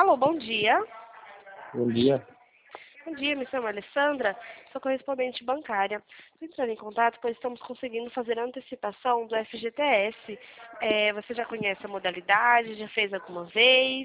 Alô, bom dia. Bom dia. Bom dia, me chamo Alessandra, sou correspondente bancária. Estou entrando em contato, pois estamos conseguindo fazer a antecipação do FGTS. Você já conhece a modalidade? Já fez alguma vez?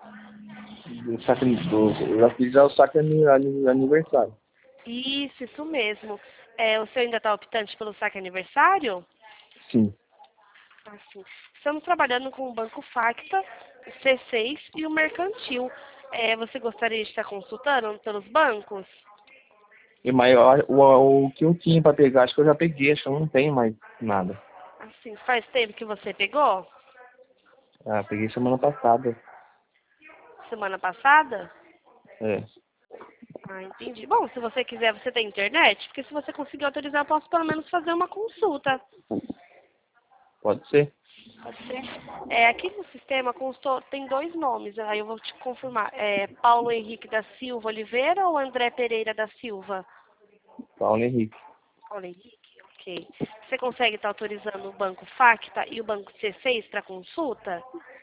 Eu já fiz já o saque aniversário. Isso mesmo. O senhor ainda está optante pelo saque aniversário? Sim. Assim. Estamos trabalhando com o Banco Facta, o C6 e o Mercantil. Você gostaria de estar consultando pelos bancos? E maior, o que eu tinha para pegar, acho que eu já peguei, acho que eu não tenho mais nada. Assim, faz tempo que você pegou? Ah, peguei semana passada. Semana passada? É. Ah, entendi. Bom, se você quiser, você tem internet? Porque se você conseguir autorizar, eu posso pelo menos fazer uma consulta. Pode ser? Pode ser? Aqui no sistema constou, tem dois nomes, aí eu vou te confirmar. Paulo Henrique da Silva Oliveira ou André Pereira da Silva? Paulo Henrique. Paulo Henrique, ok. Você consegue estar autorizando o Banco Facta e o Banco C6 para consulta?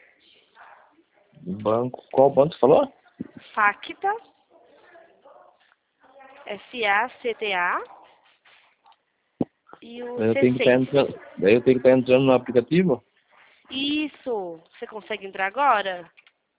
Banco. Qual banco você falou? Facta, FACTA e o Daí eu tenho que estar C6. entrando, daí eu tenho que estar entrando no aplicativo? Isso! Você consegue entrar agora?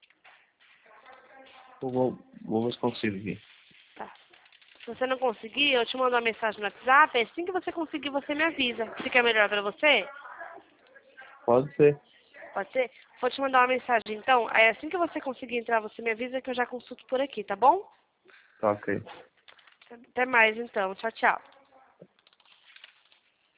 Eu vou ver se consigo aqui. Tá. Se você não conseguir, eu te mando uma mensagem no WhatsApp. Assim que você conseguir, você me avisa. Fica melhor pra você? Pode ser. Pode ser? Vou te mandar uma mensagem, então. Aí assim que você conseguir entrar, você me avisa que eu já consulto por aqui, tá bom? Tá ok. Até mais, então. Tchau, tchau.